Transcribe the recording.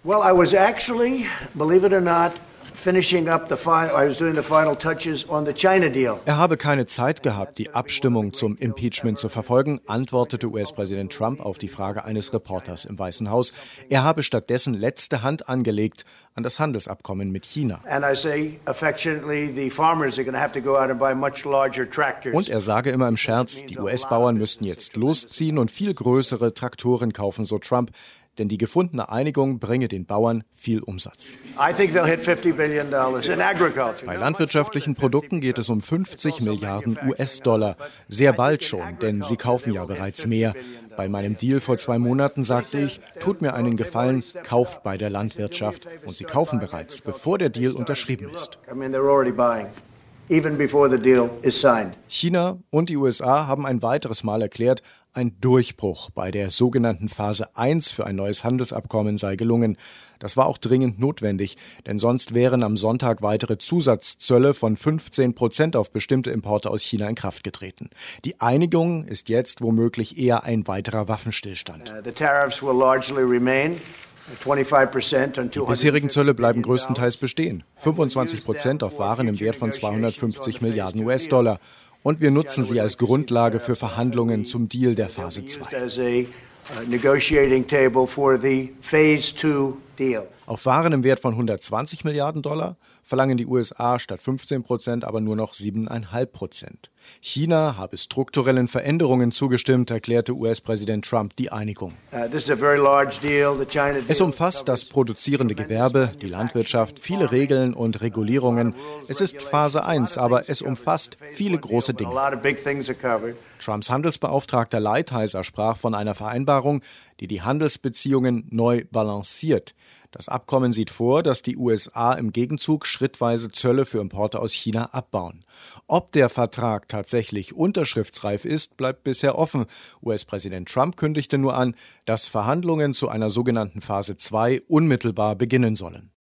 Well, I was actually, believe it or not, finishing up I was doing the final touches on the China deal. Er habe keine Zeit gehabt, die Abstimmung zum Impeachment zu verfolgen, antwortete US-Präsident Trump auf die Frage eines Reporters im Weißen Haus. Er habe stattdessen letzte Hand angelegt an das Handelsabkommen mit China. Und er sage immer im Scherz, die US-Bauern müssten jetzt losziehen und viel größere Traktoren kaufen, so Trump. Denn die gefundene Einigung bringe den Bauern viel Umsatz. Bei landwirtschaftlichen Produkten geht es um 50 Milliarden US-Dollar. Sehr bald schon, denn sie kaufen ja bereits mehr. Bei meinem Deal vor 2 Monaten sagte ich, tut mir einen Gefallen, kauft bei der Landwirtschaft. Und sie kaufen bereits, bevor der Deal unterschrieben ist. China und die USA haben ein weiteres Mal erklärt, ein Durchbruch bei der sogenannten Phase 1 für ein neues Handelsabkommen sei gelungen. Das war auch dringend notwendig, denn sonst wären am Sonntag weitere Zusatzzölle von 15% auf bestimmte Importe aus China in Kraft getreten. Die Einigung ist jetzt womöglich eher ein weiterer Waffenstillstand. Die bisherigen Zölle bleiben größtenteils bestehen. 25% auf Waren im Wert von 250 Milliarden US-Dollar. Und wir nutzen sie als Grundlage für Verhandlungen zum Deal der Phase 2. Auf Waren im Wert von 120 Milliarden Dollar verlangen die USA statt 15% aber nur noch 7,5%. China habe strukturellen Veränderungen zugestimmt, erklärte US-Präsident Trump die Einigung. Es umfasst das produzierende Gewerbe, die Landwirtschaft, viele Regeln und Regulierungen. Es ist Phase 1, aber es umfasst viele große Dinge. Trumps Handelsbeauftragter Lighthizer sprach von einer Vereinbarung, die die Handelsbeziehungen neu balanciert. Das Abkommen sieht vor, dass die USA im Gegenzug schrittweise Zölle für Importe aus China abbauen. Ob der Vertrag tatsächlich unterschriftsreif ist, bleibt bisher offen. US-Präsident Trump kündigte nur an, dass Verhandlungen zu einer sogenannten Phase 2 unmittelbar beginnen sollen.